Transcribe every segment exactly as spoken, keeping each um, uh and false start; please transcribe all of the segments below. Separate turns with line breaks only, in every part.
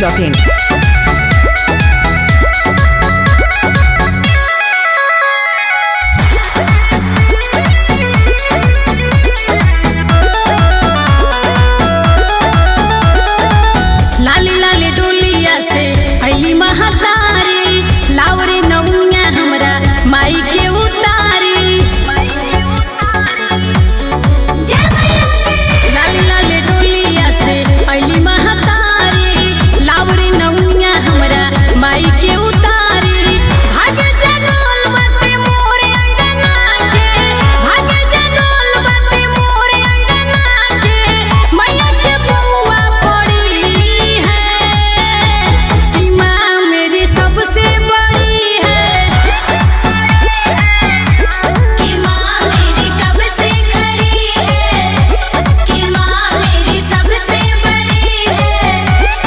Dot in.
लाली लाली डोलिया से अली महतारी लावरे नौनिया हमरा माई के उतारी। लाली लाली डोलिया से अली महतारी लावरे नौनिया हमरा माई के उतारी। भागे जगल बाटे मोरे अंगना के, भागे जगल बाटे मोरे अंगना के, मैया के बउआ पड़ी सबसे बड़ी है कि माँ मेरी कब से खड़ी है, कि माँ मेरी सबसे बड़ी है।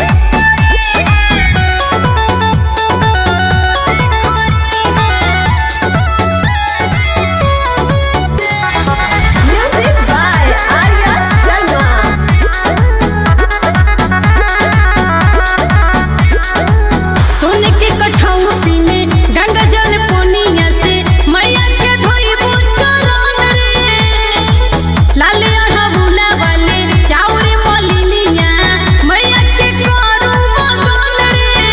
Music by Arya Sharma।
सोने के कठौती में गंगा जल पोनिया से मैया के धोइबो चरण रे। लाले अढ़बुला वाले याउरे मलिनिया मैया के करू मगन रे।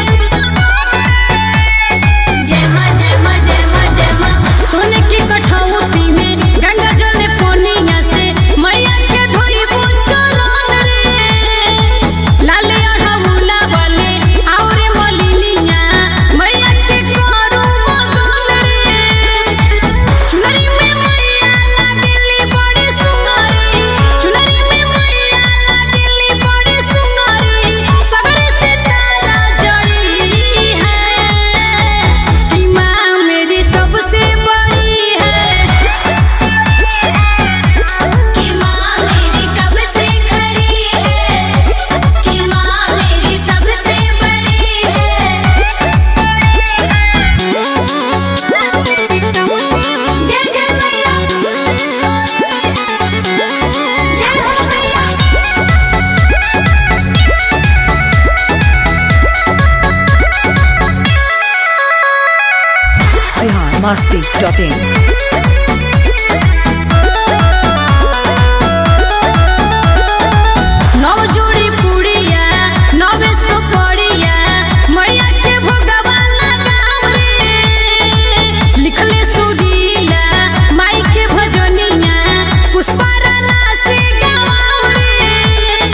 जय मां जय मां जय मां जय मां। सोने की कठौती में गंगा जल पोनिया से मैया के धोइबो चरण रे। लाले अढ़बुला वाले आउरे मलिनिया मैया के करू मगन रे। चुनरी में मैया लागेली बड़ी सुंदरी, चुनरी में मैया लागेली बड़ी सुंदरी। सगरे से तारा जड़ी है कि माँ मेरी सबसे बड़ी है कि माँ मेरी कब से खड़ी है, कि माँ मेरी सबसे बड़ी है। जय जय मैया, जय हो मैया।
Bihar Masti dot in.
नव जोड़ी पुड़िया नवे सुपड़िया मैया के भोगवा लगाव रे। लिखले सुरीला माई के भजनिया पुष्पा राणा से गावाव रे।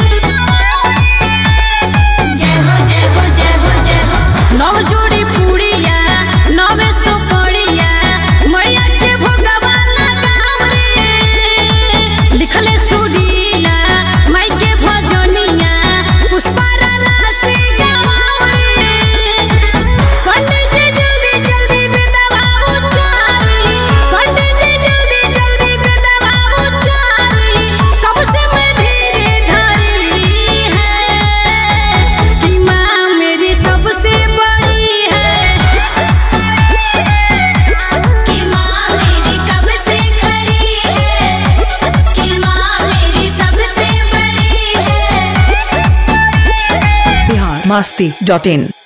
जय हो जय हो जय हो जय हो। नव जोड़ी पुड़िया नवे सुपड़िया मैया के भोगवा लगाव रे। लिखले सुरीला माई के भजनिया पुष्पा राणा से गावाव रे। पंडित जी जल्दी जल्दी बेदवा उचारी, पंडित जी जल्दी जल्दी बेदवा उचारी। कब से मैं धीरे धरी है कि माँ मेरी सबसे बड़ी है कि माँ मेरी कब से खड़ी है, कि माँ मेरी सबसे बड़ी है।
बिहार मस्ती डॉट इन।